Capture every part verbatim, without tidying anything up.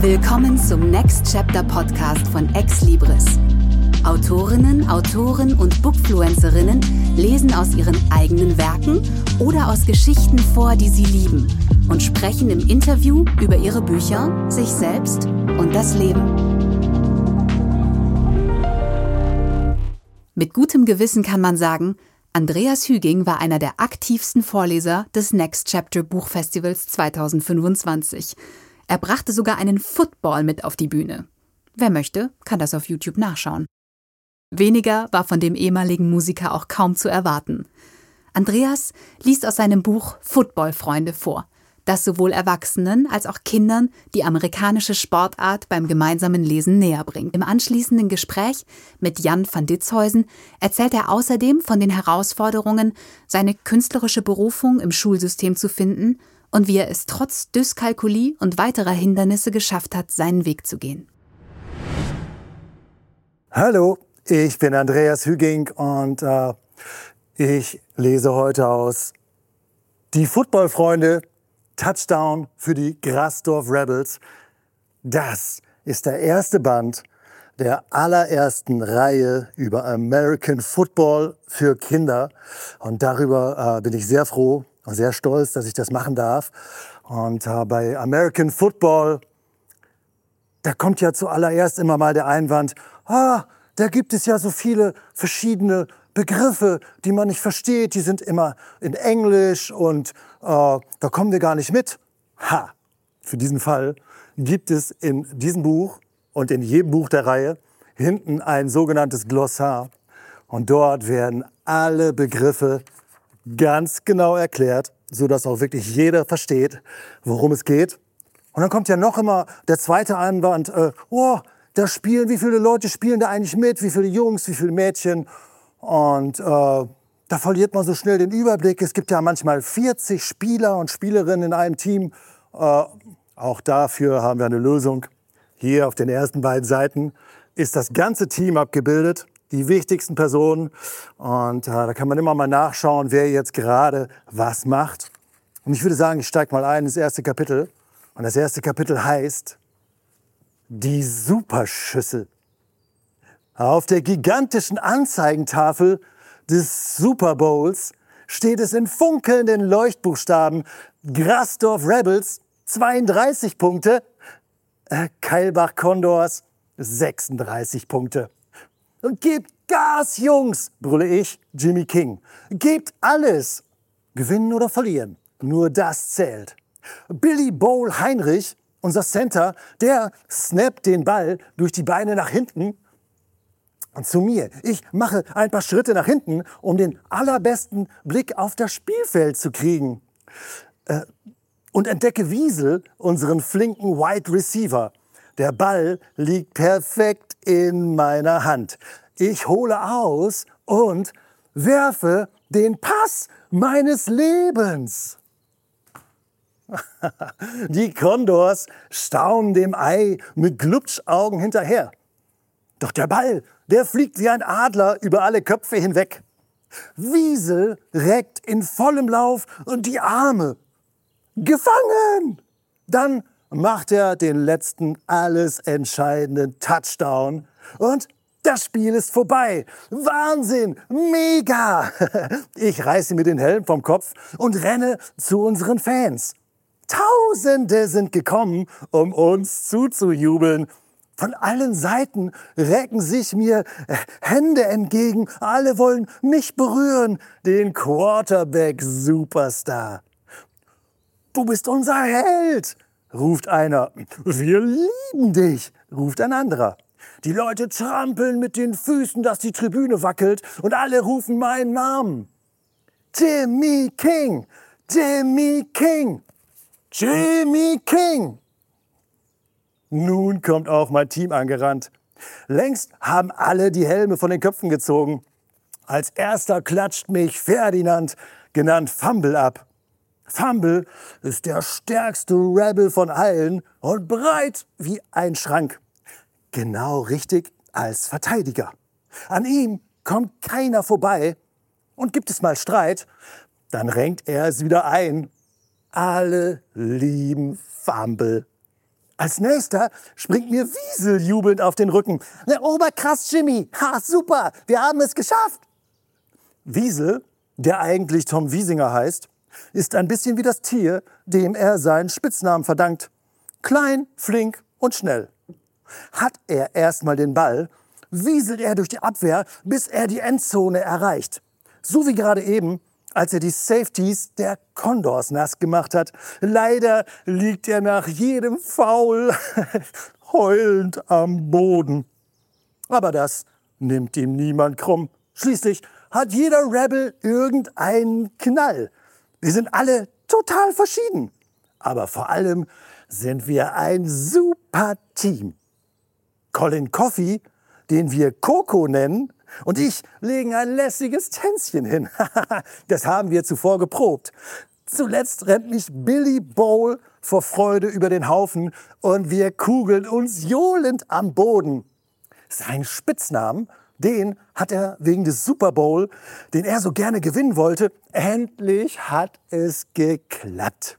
Willkommen zum Next Chapter Podcast von Ex Libris. Autorinnen, Autoren und Bookfluencerinnen lesen aus ihren eigenen Werken oder aus Geschichten vor, die sie lieben, und sprechen im Interview über ihre Bücher, sich selbst und das Leben. Mit gutem Gewissen kann man sagen, Andreas Hüging war einer der aktivsten Vorleser des Next Chapter Buchfestivals zwanzig fünfundzwanzig. Er brachte sogar einen Football mit auf die Bühne. Wer möchte, kann das auf YouTube nachschauen. Weniger war von dem ehemaligen Musiker auch kaum zu erwarten. Andreas liest aus seinem Buch Football-Freunde vor, das sowohl Erwachsenen als auch Kindern die amerikanische Sportart beim gemeinsamen Lesen näher bringt. Im anschließenden Gespräch mit Jan van Ditshuysen erzählt er außerdem von den Herausforderungen, seine künstlerische Berufung im Schulsystem zu finden und wie er es trotz Dyskalkulie und weiterer Hindernisse geschafft hat, seinen Weg zu gehen. Hallo, ich bin Andreas Hüging und äh, ich lese heute aus Die Football-Freunde, Touchdown für die Grasdorf Rebels. Das ist der erste Band der allerersten Reihe über American Football für Kinder. Und darüber äh, bin ich sehr froh und sehr stolz, dass ich das machen darf. Und äh, bei American Football, da kommt ja zuallererst immer mal der Einwand, ah, da gibt es ja so viele verschiedene Begriffe, die man nicht versteht, die sind immer in Englisch und äh, da kommen wir gar nicht mit. Ha! Für diesen Fall gibt es in diesem Buch und in jedem Buch der Reihe hinten ein sogenanntes Glossar. Und dort werden alle Begriffe ganz genau erklärt, sodass auch wirklich jeder versteht, worum es geht. Und dann kommt ja noch immer der zweite Einwand, äh, oh, da spielen, wie viele Leute spielen da eigentlich mit, wie viele Jungs, wie viele Mädchen. Und äh, da verliert man so schnell den Überblick. Es gibt ja manchmal vierzig Spieler und Spielerinnen in einem Team. Äh, auch dafür haben wir eine Lösung. Hier auf den ersten beiden Seiten ist das ganze Team abgebildet, die wichtigsten Personen. Und äh, da kann man immer mal nachschauen, wer jetzt gerade was macht. Und ich würde sagen, ich steige mal ein ins erste Kapitel. Und das erste Kapitel heißt Die Superschüssel. Auf der gigantischen Anzeigentafel des Super Bowls steht es in funkelnden Leuchtbuchstaben Grasdorf Rebels zweiunddreißig Punkte, äh, Keilbach Condors sechsunddreißig Punkte. Und gebt Gas, Jungs, brülle ich, Jimmy King. Gebt alles. Gewinnen oder verlieren, nur das zählt. Billy Bowl Heinrich, unser Center, der snappt den Ball durch die Beine nach hinten und zu mir. Ich mache ein paar Schritte nach hinten, um den allerbesten Blick auf das Spielfeld zu kriegen. Äh, und entdecke Wiesel, unseren flinken Wide Receiver. Der Ball liegt perfekt in meiner Hand. Ich hole aus und werfe den Pass meines Lebens. Die Condors staunen dem Ei mit Glubschaugen hinterher. Doch der Ball, der fliegt wie ein Adler über alle Köpfe hinweg. Wiesel reckt in vollem Lauf und die Arme. Gefangen! Dann macht er den letzten, alles entscheidenden Touchdown und das Spiel ist vorbei. Wahnsinn! Mega! Ich reiße mir den Helm vom Kopf und renne zu unseren Fans. Tausende sind gekommen, um uns zuzujubeln. Von allen Seiten recken sich mir Hände entgegen. Alle wollen mich berühren, den Quarterback-Superstar. Du bist unser Held, ruft einer. Wir lieben dich, ruft ein anderer. Die Leute trampeln mit den Füßen, dass die Tribüne wackelt und alle rufen meinen Namen. Jimmy King, Jimmy King, Jimmy King. Nun kommt auch mein Team angerannt. Längst haben alle die Helme von den Köpfen gezogen. Als erster klatscht mich Ferdinand, genannt Fumble, ab. Fumble ist der stärkste Rebel von allen und breit wie ein Schrank. Genau richtig als Verteidiger. An ihm kommt keiner vorbei und gibt es mal Streit, dann renkt er es wieder ein. Alle lieben Fumble. Als nächster springt mir Wiesel jubelnd auf den Rücken. Oberkrass, Jimmy, ha, super, wir haben es geschafft. Wiesel, der eigentlich Tom Wiesinger heißt, ist ein bisschen wie das Tier, dem er seinen Spitznamen verdankt. Klein, flink und schnell. Hat er erstmal den Ball, wieselt er durch die Abwehr, bis er die Endzone erreicht. So wie gerade eben, als er die Safeties der Condors nass gemacht hat. Leider liegt er nach jedem Foul heulend am Boden. Aber das nimmt ihm niemand krumm. Schließlich hat jeder Rebel irgendeinen Knall. Wir sind alle total verschieden. Aber vor allem sind wir ein super Team. Colin Coffey, den wir Coco nennen, und ich legen ein lässiges Tänzchen hin. Das haben wir zuvor geprobt. Zuletzt rennt mich Billy Bowl vor Freude über den Haufen und wir kugeln uns johlend am Boden. Seinen Spitznamen, den hat er wegen des Super Bowl, den er so gerne gewinnen wollte. Endlich hat es geklappt.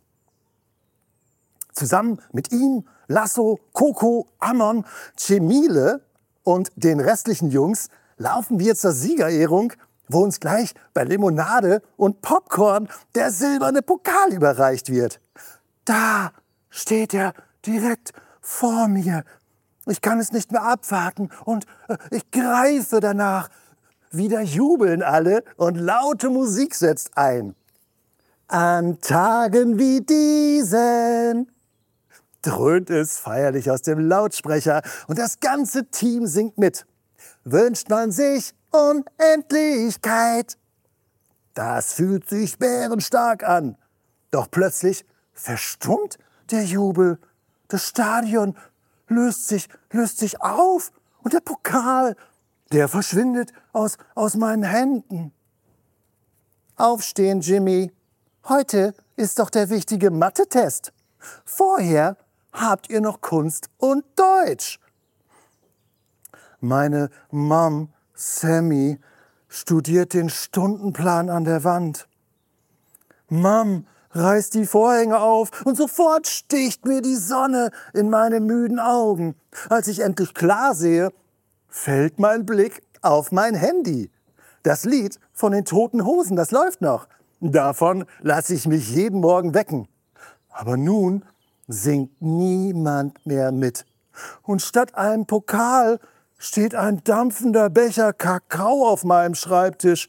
Zusammen mit ihm, Lasso, Coco, Ammon, Cemile und den restlichen Jungs laufen wir zur Siegerehrung, wo uns gleich bei Limonade und Popcorn der silberne Pokal überreicht wird. Da steht er direkt vor mir. Ich kann es nicht mehr abwarten und äh, ich greife danach. Wieder jubeln alle und laute Musik setzt ein. An Tagen wie diesen dröhnt es feierlich aus dem Lautsprecher und das ganze Team singt mit. Wünscht man sich Unendlichkeit. Das fühlt sich bärenstark an. Doch plötzlich verstummt der Jubel. Das Stadion löst sich, löst sich auf und der Pokal, der verschwindet aus, aus meinen Händen. Aufstehen, Jimmy. Heute ist doch der wichtige Mathe-Test. Vorher habt ihr noch Kunst und Deutsch. Meine Mom, Sammy, studiert den Stundenplan an der Wand. Mom reißt die Vorhänge auf und sofort sticht mir die Sonne in meine müden Augen. Als ich endlich klar sehe, fällt mein Blick auf mein Handy. Das Lied von den Toten Hosen, das läuft noch. Davon lasse ich mich jeden Morgen wecken. Aber nun singt niemand mehr mit. Und statt einem Pokal steht ein dampfender Becher Kakao auf meinem Schreibtisch.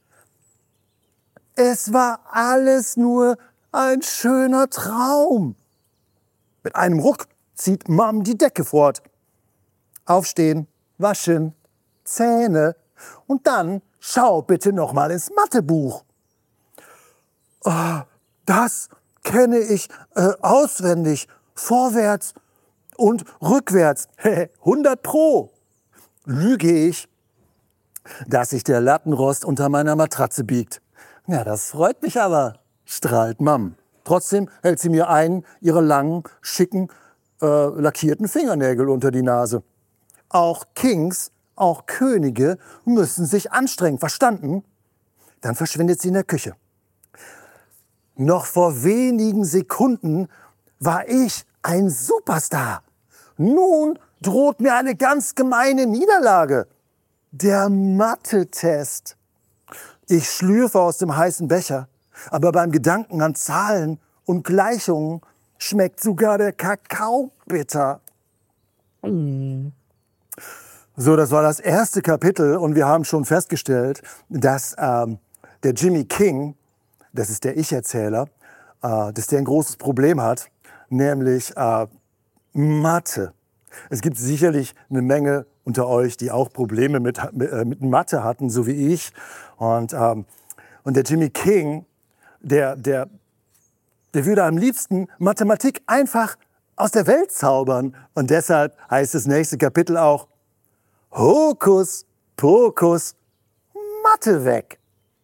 Es war alles nur ein schöner Traum. Mit einem Ruck zieht Mom die Decke fort. Aufstehen, waschen, Zähne und dann schau bitte noch mal ins Mathebuch. Oh, das kenne ich äh, auswendig, vorwärts und rückwärts. hundert Pro. Lüge ich, dass sich der Lattenrost unter meiner Matratze biegt. Ja, das freut mich aber, strahlt Mom. Trotzdem hält sie mir einen ihrer langen, schicken, äh, lackierten Fingernägel unter die Nase. Auch Kings, auch Könige müssen sich anstrengen, verstanden? Dann verschwindet sie in der Küche. Noch vor wenigen Sekunden war ich ein Superstar. Nun droht mir eine ganz gemeine Niederlage. Der Mathe-Test. Ich schlürfe aus dem heißen Becher, aber beim Gedanken an Zahlen und Gleichungen schmeckt sogar der Kakao bitter. Mm. So, das war das erste Kapitel und wir haben schon festgestellt, dass ähm, der Jimmy King, das ist der Ich-Erzähler, äh, dass der ein großes Problem hat, nämlich äh, Mathe. Es gibt sicherlich eine Menge unter euch, die auch Probleme mit, äh, mit Mathe hatten, so wie ich. Und, ähm, und der Jimmy King, der, der, der würde am liebsten Mathematik einfach aus der Welt zaubern. Und deshalb heißt das nächste Kapitel auch Hokus Pokus, Mathe weg.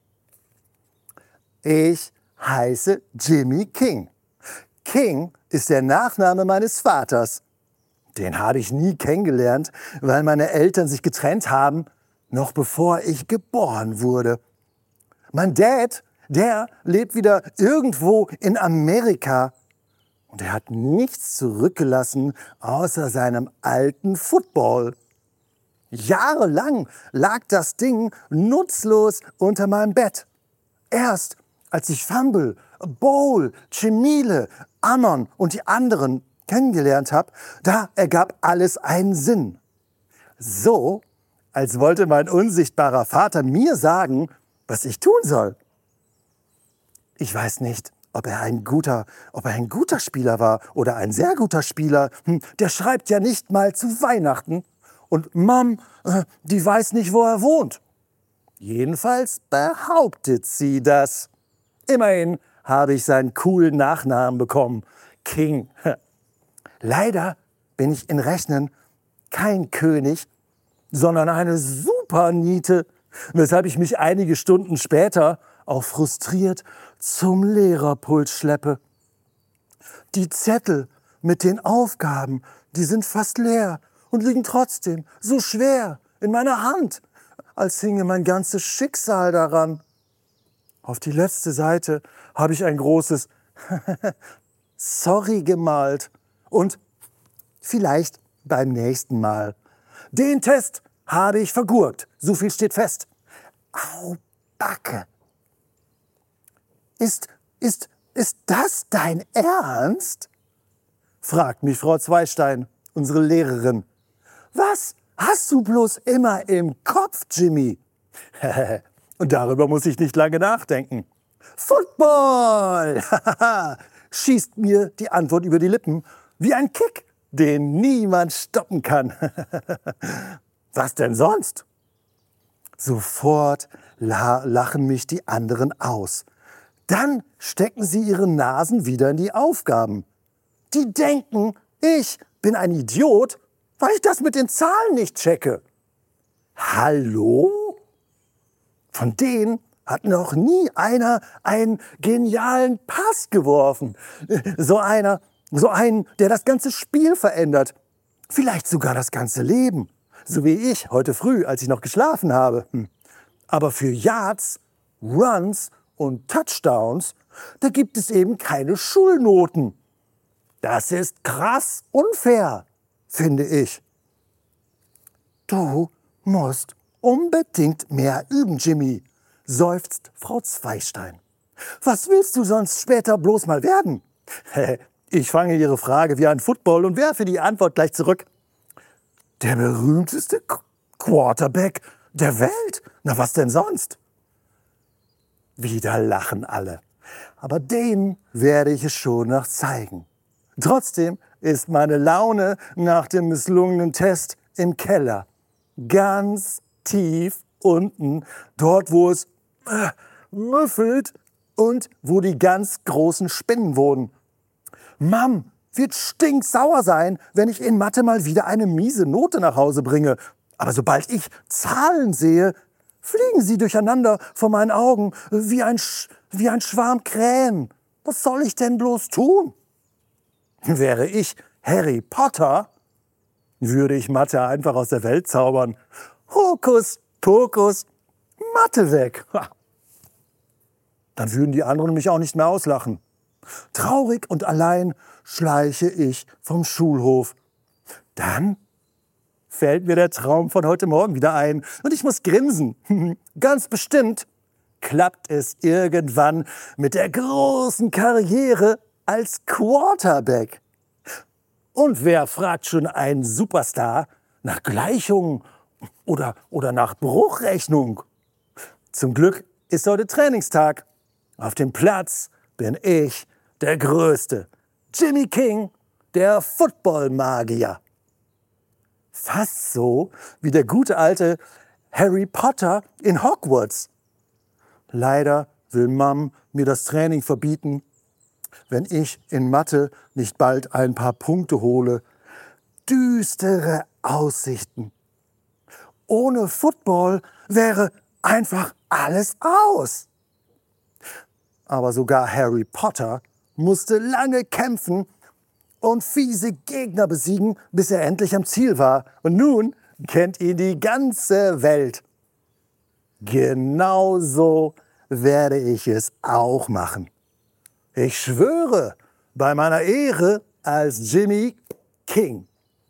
Ich heiße Jimmy King. King ist der Nachname meines Vaters. Den habe ich nie kennengelernt, weil meine Eltern sich getrennt haben, noch bevor ich geboren wurde. Mein Dad, der lebt wieder irgendwo in Amerika. Und er hat nichts zurückgelassen außer seinem alten Football. Jahrelang lag das Ding nutzlos unter meinem Bett. Erst als ich Fumble, Bowl, Chimile, Ammon und die anderen kennengelernt habe, da ergab alles einen Sinn. So, als wollte mein unsichtbarer Vater mir sagen, was ich tun soll. Ich weiß nicht, ob er ein guter, ob er ein guter Spieler war oder ein sehr guter Spieler. Hm, der schreibt ja nicht mal zu Weihnachten. Und Mom, äh, die weiß nicht, wo er wohnt. Jedenfalls behauptet sie das. Immerhin habe ich seinen coolen Nachnamen bekommen. King. Leider bin ich in Rechnen kein König, sondern eine Superniete, weshalb ich mich einige Stunden später auch frustriert zum Lehrerpult schleppe. Die Zettel mit den Aufgaben, die sind fast leer und liegen trotzdem so schwer in meiner Hand, als hinge mein ganzes Schicksal daran. Auf die letzte Seite habe ich ein großes Sorry gemalt und vielleicht beim nächsten Mal. Den Test habe ich vergurkt, so viel steht fest. Au, Backe. Ist, ist, ist das dein Ernst? Fragt mich Frau Zweistein, unsere Lehrerin. Was hast du bloß immer im Kopf, Jimmy? Und darüber muss ich nicht lange nachdenken. Football! Schießt mir die Antwort über die Lippen wie ein Kick, den niemand stoppen kann. Was denn sonst? Sofort la- lachen mich die anderen aus. Dann stecken sie ihre Nasen wieder in die Aufgaben. Die denken, ich bin ein Idiot, weil ich das mit den Zahlen nicht checke. Hallo? Von denen hat noch nie einer einen genialen Pass geworfen. So einer, so einen, der das ganze Spiel verändert. Vielleicht sogar das ganze Leben. So wie ich heute früh, als ich noch geschlafen habe. Aber für Yards, Runs und Touchdowns, da gibt es eben keine Schulnoten. Das ist krass unfair, finde ich. Du musst unbedingt mehr üben, Jimmy, seufzt Frau Zweistein. Was willst du sonst später bloß mal werden? Ich fange ihre Frage wie ein Football und werfe die Antwort gleich zurück. Der berühmteste Quarterback der Welt? Na, was denn sonst? Wieder lachen alle. Aber denen werde ich es schon noch zeigen. Trotzdem ist meine Laune nach dem misslungenen Test im Keller. Ganz tief unten, dort wo es äh, müffelt und wo die ganz großen Spinnen wohnen. Mom wird stinksauer sein, wenn ich in Mathe mal wieder eine miese Note nach Hause bringe. Aber sobald ich Zahlen sehe, fliegen sie durcheinander vor meinen Augen wie ein, Sch- wie ein Schwarm Krähen. Was soll ich denn bloß tun? Wäre ich Harry Potter, würde ich Mathe einfach aus der Welt zaubern. Hokus pokus, Mathe weg. Ha. Dann würden die anderen mich auch nicht mehr auslachen. Traurig und allein schleiche ich vom Schulhof. Dann fällt mir der Traum von heute Morgen wieder ein und ich muss grinsen. Ganz bestimmt klappt es irgendwann mit der großen Karriere als Quarterback. Und wer fragt schon einen Superstar nach Gleichung oder, oder nach Bruchrechnung? Zum Glück ist heute Trainingstag. Auf dem Platz bin ich der Größte. Jimmy King, der Football-Magier. Fast so wie der gute alte Harry Potter in Hogwarts. Leider will Mom mir das Training verbieten, wenn ich in Mathe nicht bald ein paar Punkte hole. Düstere Aussichten. Ohne Football wäre einfach alles aus. Aber sogar Harry Potter musste lange kämpfen und fiese Gegner besiegen, bis er endlich am Ziel war. Und nun kennt ihn die ganze Welt. Genauso werde ich es auch machen. Ich schwöre, bei meiner Ehre als Jimmy King.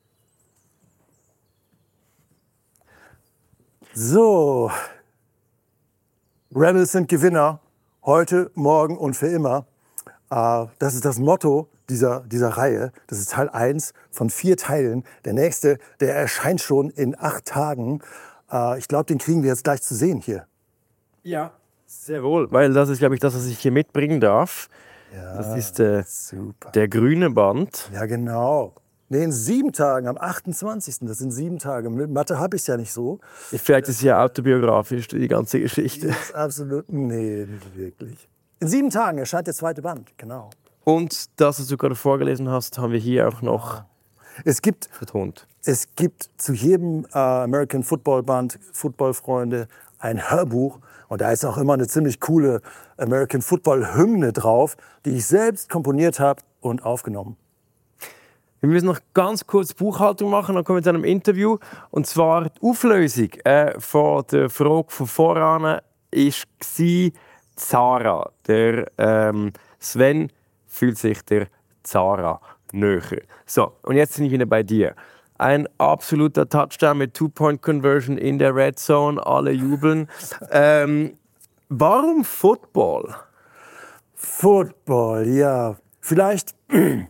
So, Rebels sind Gewinner, heute, morgen und für immer. Äh, das ist das Motto dieser, dieser Reihe. Das ist Teil eins von vier Teilen. Der nächste, der erscheint schon in acht Tagen. Äh, ich glaube, den kriegen wir jetzt gleich zu sehen hier. Ja, sehr wohl, weil das ist, glaube ich, das, was ich hier mitbringen darf. Ja, das ist äh, super. Der grüne Band. Ja, genau. Nee, in sieben Tagen, am achtundzwanzigsten Das sind sieben Tage. Mit Mathe habe ich es ja nicht so. Vielleicht ist es ja autobiografisch, die ganze Geschichte. Das ist absolut, nee, nicht wirklich. In sieben Tagen erscheint der zweite Band, genau. Und das, was du gerade vorgelesen hast, haben wir hier auch noch es gibt, vertont. Es gibt zu jedem äh, American Football Band, Footballfreunde, ein Hörbuch. Und da ist auch immer eine ziemlich coole American Football Hymne drauf, die ich selbst komponiert habe und aufgenommen. Wir müssen noch ganz kurz Buchhaltung machen, dann kommen wir zu einem Interview. Und zwar die Auflösung äh, von der Frage von voran war Zara. Der ähm, Sven fühlt sich der Zara näher. So, und jetzt bin ich wieder bei dir. Ein absoluter Touchdown mit Two-Point-Conversion in der Red Zone, alle jubeln. Ähm, warum Football? Football, ja. Vielleicht, äh,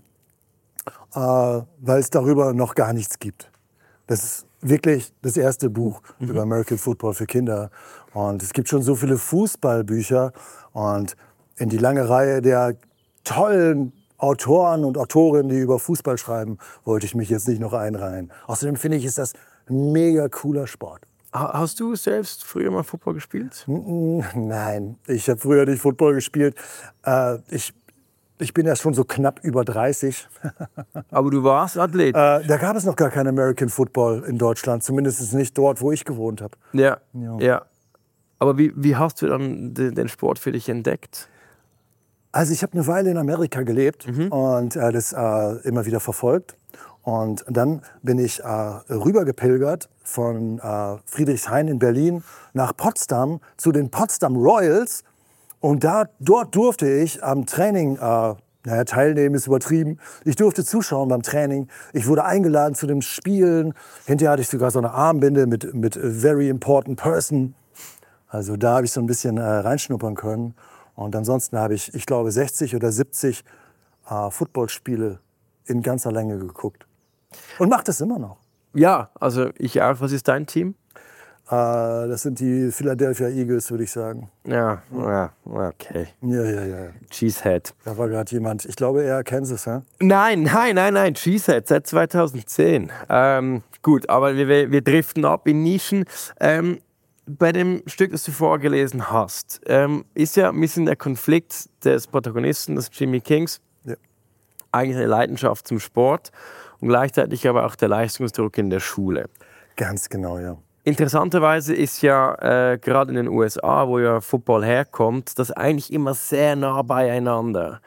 weil es darüber noch gar nichts gibt. Das ist wirklich das erste Buch mhm. über American Football für Kinder. Und es gibt schon so viele Fußballbücher. Und in die lange Reihe der tollen Autoren und Autorinnen, die über Fußball schreiben, wollte ich mich jetzt nicht noch einreihen. Außerdem finde ich, ist das ein mega cooler Sport. Hast du selbst früher mal Football gespielt? Nein, ich habe früher nicht Football gespielt. Äh, ich, ich bin ja schon so knapp über dreißig. Aber du warst Athlet? Äh, da gab es noch gar kein American Football in Deutschland, zumindest nicht dort, wo ich gewohnt habe. Ja, ja. ja. Aber wie, wie hast du dann den, den Sport für dich entdeckt? Also ich habe eine Weile in Amerika gelebt mhm. und äh, das äh, immer wieder verfolgt. Und dann bin ich äh, rübergepilgert von äh, Friedrichshain in Berlin nach Potsdam zu den Potsdam Royals. Und da, dort durfte ich am Training, äh, naja, teilnehmen ist übertrieben, ich durfte zuschauen beim Training. Ich wurde eingeladen zu den Spielen. Hinterher hatte ich sogar so eine Armbinde mit, mit a Very Important Person. Also da habe ich so ein bisschen äh, reinschnuppern können. Und ansonsten habe ich, ich glaube, sechzig oder siebzig äh, Footballspiele in ganzer Länge geguckt. Und mache das immer noch. Ja, also ich auch. Was ist dein Team? Äh, das sind die Philadelphia Eagles, würde ich sagen. Ja, ja, okay. Ja, ja, ja. Cheesehead. Da war gerade jemand, ich glaube eher Kansas, hä? Nein, nein, nein, nein, Cheesehead seit zweitausendzehn. Ähm, gut, aber wir, wir driften ab in Nischen. Ähm, Bei dem Stück, das du vorgelesen hast, ähm, ist ja ein bisschen der Konflikt des Protagonisten, des Jimmy Kings, ja. eigentlich eine Leidenschaft zum Sport und gleichzeitig aber auch der Leistungsdruck in der Schule. Ganz genau, ja. Interessanterweise ist ja äh, gerade in den U S A, wo ja Football herkommt, das eigentlich immer sehr nah beieinander.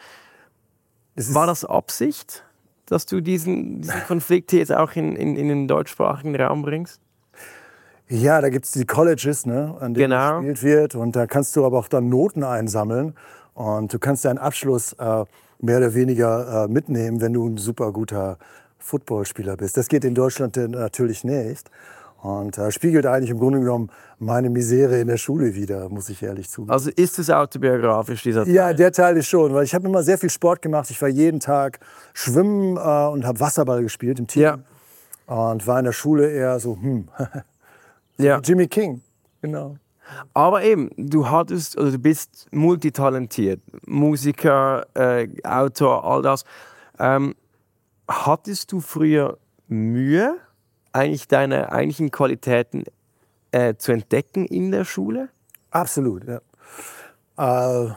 Das War das Absicht, dass du diesen, diesen Konflikt hier jetzt auch in, in, in den deutschsprachigen Raum bringst? Ja, da gibt es die Colleges, ne, an denen genau. gespielt wird. Und da kannst du aber auch dann Noten einsammeln. Und du kannst deinen Abschluss äh, mehr oder weniger äh, mitnehmen, wenn du ein super guter Footballspieler bist. Das geht in Deutschland natürlich nicht. Und äh, spiegelt eigentlich im Grunde genommen meine Misere in der Schule wider, muss ich ehrlich zugeben. Also ist es autobiografisch, dieser Teil? Ja, der Teil ist schon. Weil ich habe immer sehr viel Sport gemacht. Ich war jeden Tag schwimmen äh, und habe Wasserball gespielt im Team. Ja. Und war in der Schule eher so, hm... Ja. Jimmy King, genau. Aber eben, du hattest, also du bist multitalentiert, Musiker, äh, Autor, all das. Ähm, hattest du früher Mühe, eigentlich deine eigentlichen Qualitäten äh, zu entdecken in der Schule? Absolut, ja. Äh,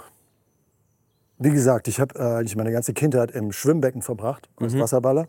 wie gesagt, ich habe äh, eigentlich meine ganze Kindheit im Schwimmbecken verbracht, als mhm. Wasserballer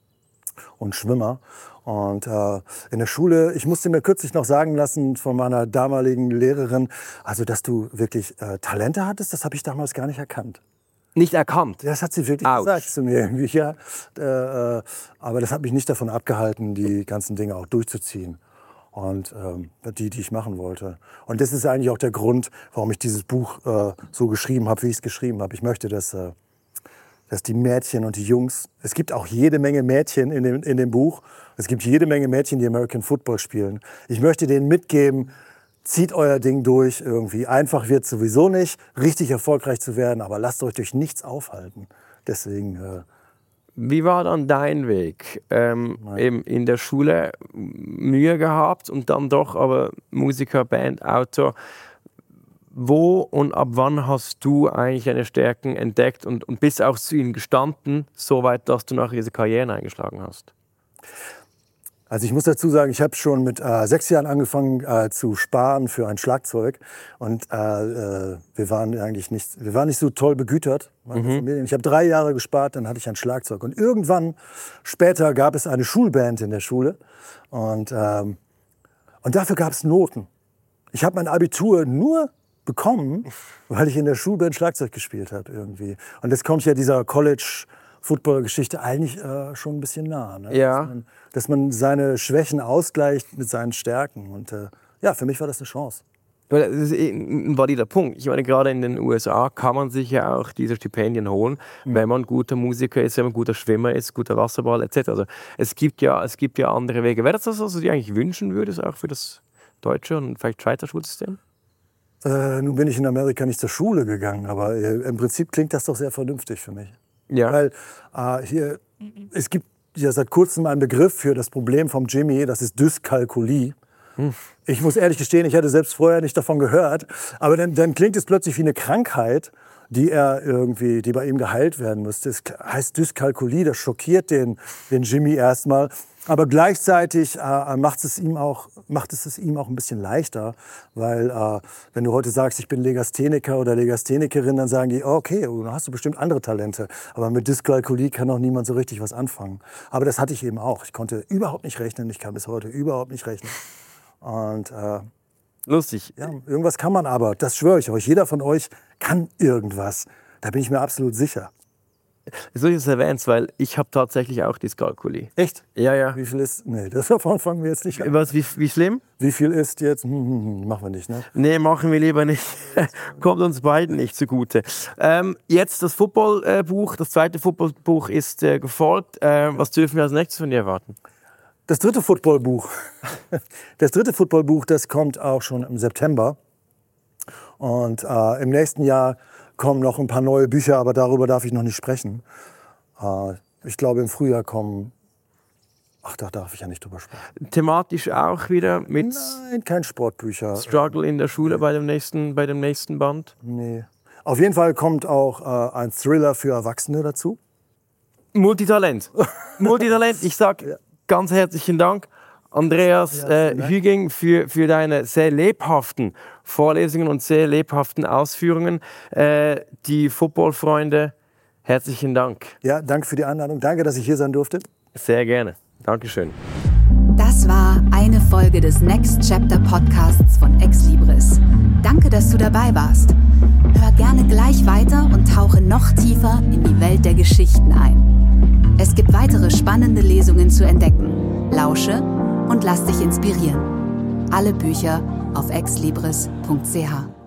und Schwimmer. Und äh, in der Schule, ich musste mir kürzlich noch sagen lassen von meiner damaligen Lehrerin, also dass du wirklich äh, Talente hattest, das habe ich damals gar nicht erkannt. Nicht erkannt? Das hat sie wirklich Ouch. gesagt zu mir irgendwie, ja. Äh, aber das hat mich nicht davon abgehalten, die ganzen Dinge auch durchzuziehen. Und ähm, die, die ich machen wollte. Und das ist eigentlich auch der Grund, warum ich dieses Buch äh, so geschrieben habe, wie ich es geschrieben habe. Ich möchte, dass, äh, dass die Mädchen und die Jungs, es gibt auch jede Menge Mädchen in dem, in dem Buch, es gibt jede Menge Mädchen, die American Football spielen. Ich möchte denen mitgeben, zieht euer Ding durch irgendwie. Einfach wird sowieso nicht, richtig erfolgreich zu werden, aber lasst euch durch nichts aufhalten. Deswegen... Äh, Wie war dann dein Weg? Ähm, eben in der Schule Mühe gehabt und dann doch aber Musiker, Band, Autor. Wo und ab wann hast du eigentlich deine Stärken entdeckt und, und bist auch zu ihnen gestanden, soweit, dass du nachher diese Karrieren eingeschlagen hast? Also ich muss dazu sagen, ich habe schon mit äh, sechs Jahren angefangen äh, zu sparen für ein Schlagzeug und äh, äh, wir waren eigentlich nicht, wir waren nicht so toll begütert. Mhm. Ich habe drei Jahre gespart, dann hatte ich ein Schlagzeug und irgendwann später gab es eine Schulband in der Schule und ähm, und dafür gab es Noten. Ich habe mein Abitur nur bekommen, weil ich in der Schulband Schlagzeug gespielt habe irgendwie. Und jetzt kommt ja dieser College Football-Geschichte eigentlich äh, schon ein bisschen nah. Ne? Ja. Dass man, dass man seine Schwächen ausgleicht mit seinen Stärken. Und äh, ja, für mich war das eine Chance. Das ist ein valider Punkt. Ich meine, gerade in den U S A kann man sich ja auch diese Stipendien holen, mhm. wenn man guter Musiker ist, wenn man guter Schwimmer ist, guter Wasserball et cetera. Also es gibt ja, es gibt ja andere Wege. Wäre das das, was du dir eigentlich wünschen würdest, auch für das deutsche und vielleicht Schweizer Schulsystem? Äh, nun bin ich in Amerika nicht zur Schule gegangen, aber äh, im Prinzip klingt das doch sehr vernünftig für mich. Ja. Weil äh, hier, es gibt ja seit kurzem einen Begriff für das Problem vom Jimmy, das ist Dyskalkulie. Hm. Ich muss ehrlich gestehen, ich hatte selbst vorher nicht davon gehört, aber dann, dann klingt es plötzlich wie eine Krankheit, die er irgendwie, die bei ihm geheilt werden müsste. Es heißt Dyskalkulie, das schockiert den, den Jimmy erstmal. Aber gleichzeitig äh, macht, es ihm auch, macht es es ihm auch ein bisschen leichter, weil äh, wenn du heute sagst, ich bin Legastheniker oder Legasthenikerin, dann sagen die, oh, okay, dann hast du bestimmt andere Talente. Aber mit Dyskalkulie kann noch niemand so richtig was anfangen. Aber das hatte ich eben auch. Ich konnte überhaupt nicht rechnen, ich kann bis heute überhaupt nicht rechnen. Und äh, lustig. Ja, irgendwas kann man aber, das schwöre ich euch. Jeder von euch kann irgendwas. Da bin ich mir absolut sicher. So ist es erwähnt, weil ich habe tatsächlich auch Dyskalkulie. Echt? Ja, ja. Wie viel ist? Nee, davon fangen wir jetzt nicht an. Was, wie, wie schlimm? Wie viel ist jetzt? Hm, hm, hm, machen wir nicht, ne? Nee, machen wir lieber nicht. Kommt uns beiden nicht zugute. Ähm, jetzt das Footballbuch, das zweite Footballbuch ist äh, gefolgt. Äh, was dürfen wir als nächstes von dir erwarten? Das dritte Footballbuch. Das dritte Footballbuch, das kommt auch schon im September. Und äh, im nächsten Jahr kommen noch ein paar neue Bücher, aber darüber darf ich noch nicht sprechen. Äh, ich glaube, im Frühjahr kommen... Ach, da darf ich ja nicht drüber sprechen. Thematisch auch wieder mit... Nein, kein Sportbücher. Struggle in der Schule bei dem nächsten, bei dem nächsten Band? Nee. Auf jeden Fall kommt auch äh, ein Thriller für Erwachsene dazu. Multitalent. Multitalent. Ich sag ja. ganz herzlichen Dank, Andreas ja, äh, Hüging, für, für deine sehr lebhaften Vorlesungen und sehr lebhaften Ausführungen. Äh, die Footballfreunde, herzlichen Dank. Ja, danke für die Einladung. Danke, dass ich hier sein durfte. Sehr gerne. Dankeschön. Das war eine Folge des Next Chapter Podcasts von Exlibris. Danke, dass du dabei warst. Hör gerne gleich weiter und tauche noch tiefer in die Welt der Geschichten ein. Es gibt weitere spannende Lesungen zu entdecken. Lausche und lass dich inspirieren. Alle Bücher auf exlibris punkt c h.